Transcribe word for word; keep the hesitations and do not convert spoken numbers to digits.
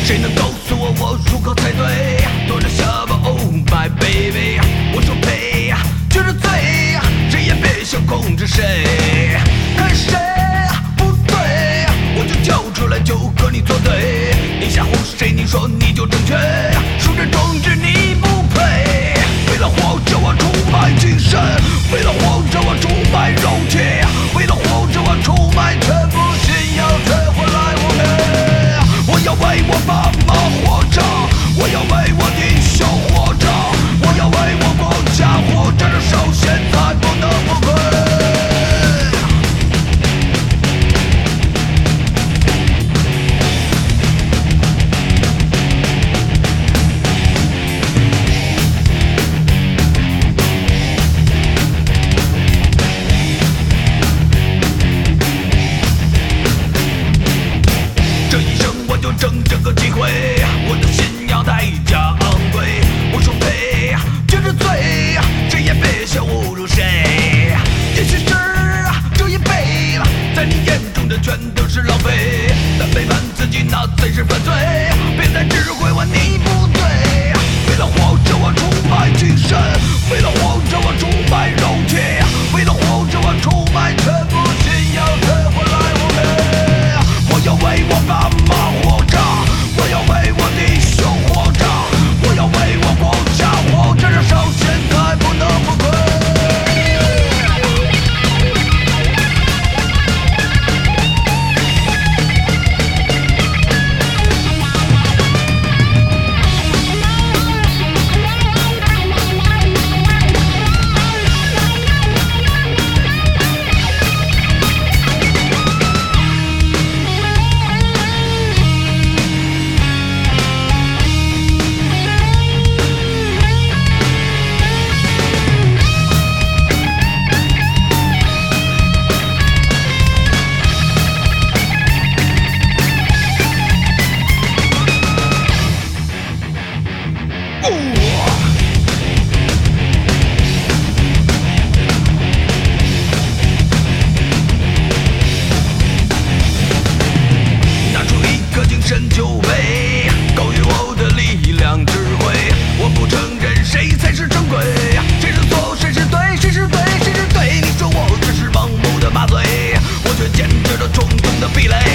谁能告诉我我如何才对？躲着下巴 Oh my baby， 我说呸，觉得醉，谁也别想控制谁。看谁不对，我就跳出来就和你作对。你吓唬谁？你说你就正确，输这壮志你不配。为了活着我出卖精神，为了活着我出卖肉体，为了活着我出卖全部信仰才换来我命。我要为我爸妈活着，我要为我弟兄活着，我要为我国家活着，这首现在不能不跪。这一生我就挣这个机会，我的信仰代价昂贵。我说呸，觉着醉，谁也别想侮辱谁。也许是这一辈子，在你眼中这全都是浪费，但背叛自己那才是犯罪。别再指挥我，你不对。为了活着我出卖精神，为了活着我出卖肉体，为了活着我出卖全部信仰才换来我命。我要为我爸妈活着，我要为我弟兄活着，我要为我国家活着，这首现在不能不跪。拿出一颗精神酒杯，高于我的力量智慧。我不承认谁才是正规，谁是错，谁是对，谁是对，谁是对。你说我只是盲目的麻醉，我却坚持着重重的壁垒。